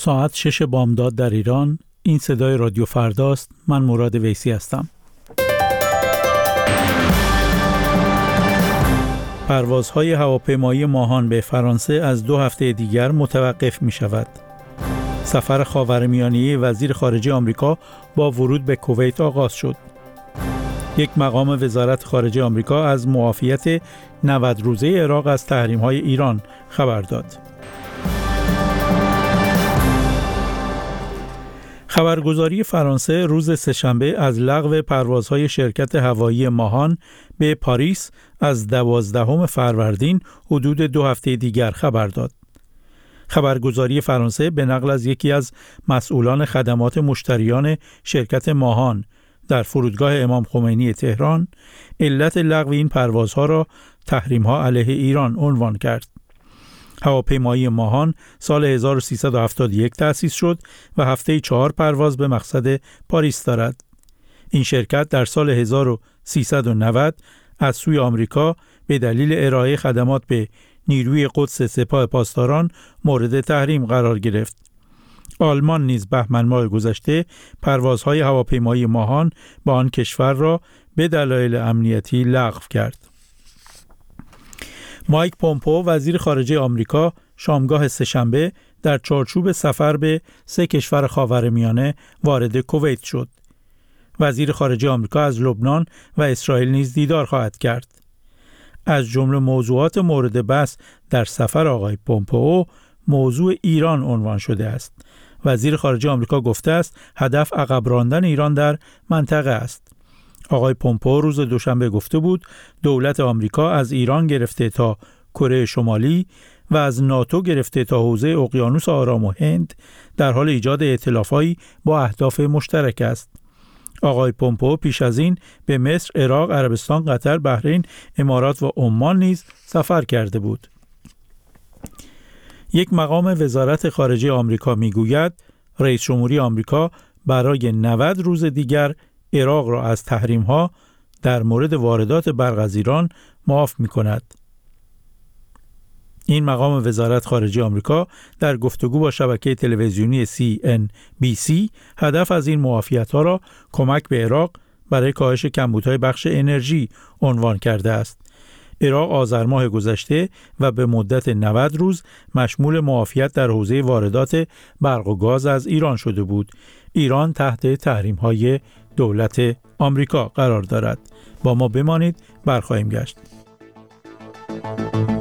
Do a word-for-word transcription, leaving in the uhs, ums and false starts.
ساعت شش بامداد در ایران. این صدای رادیو فرداست. من مراد ویسی هستم. پروازهای هواپیمایی ماهان به فرانسه از دو هفته دیگر متوقف می شود. سفر خاورمیانه وزیر خارجه آمریکا با ورود به کویت آغاز شد. یک مقام وزارت خارجه آمریکا از معافیت نود روزه عراق از تحریم‌های ایران خبر داد. خبرگزاری فرانسه روز سه‌شنبه از لغو پروازهای شرکت هوایی ماهان به پاریس از دوازدهم فروردین حدود دو هفته دیگر خبر داد. خبرگزاری فرانسه به نقل از یکی از مسئولان خدمات مشتریان شرکت ماهان در فرودگاه امام خمینی تهران علت لغو این پروازها را تحریم‌ها علیه ایران عنوان کرد. هواپیمایی ماهان سال هزار و سیصد و هفتاد و یک تأسیس شد و هفته‌ای چهار پرواز به مقصد پاریس دارد. این شرکت در سال هزار و سیصد و نود از سوی آمریکا به دلیل ارائه خدمات به نیروی قدس سپاه پاسداران مورد تحریم قرار گرفت. آلمان نیز بهمن ماه گذشته پروازهای هواپیمایی ماهان به آن کشور را به دلایل امنیتی لغو کرد. مایک پومپئو وزیر خارجه آمریکا شامگاه سه‌شنبه در چارچوب سفر به سه کشور خاورمیانه وارد کویت شد. وزیر خارجه آمریکا از لبنان و اسرائیل نیز دیدار خواهد کرد. از جمله موضوعات مورد بحث در سفر آقای پومپئو موضوع ایران عنوان شده است. وزیر خارجه آمریکا گفته است هدف عقب راندن ایران در منطقه است. آقای پومپئو روز دوشنبه گفته بود دولت آمریکا از ایران گرفته تا کره شمالی و از ناتو گرفته تا حوزه اقیانوس آرام و هند در حال ایجاد ائتلافایی با اهداف مشترک است. آقای پومپئو پیش از این به مصر، عراق، عربستان، قطر، بحرین، امارات و عمان نیز سفر کرده بود. یک مقام وزارت خارجه آمریکا میگوید رئیس جمهوری آمریکا برای نود روز دیگر عراق را از تحریم‌ها در مورد واردات برق از ایران معاف می‌کند. این مقام وزارت خارجه آمریکا در گفتگو با شبکه تلویزیونی سی ان بی سی هدف از این معافیت‌ها را کمک به عراق برای کاهش کمبودهای بخش انرژی عنوان کرده است. عراق آذر ماه گذشته و به مدت نود روز مشمول معافیت در حوزه واردات برق و گاز از ایران شده بود. ایران تحت تحریم‌های دولت آمریکا قرار دارد. با ما بمانید، برخواهیم گشت.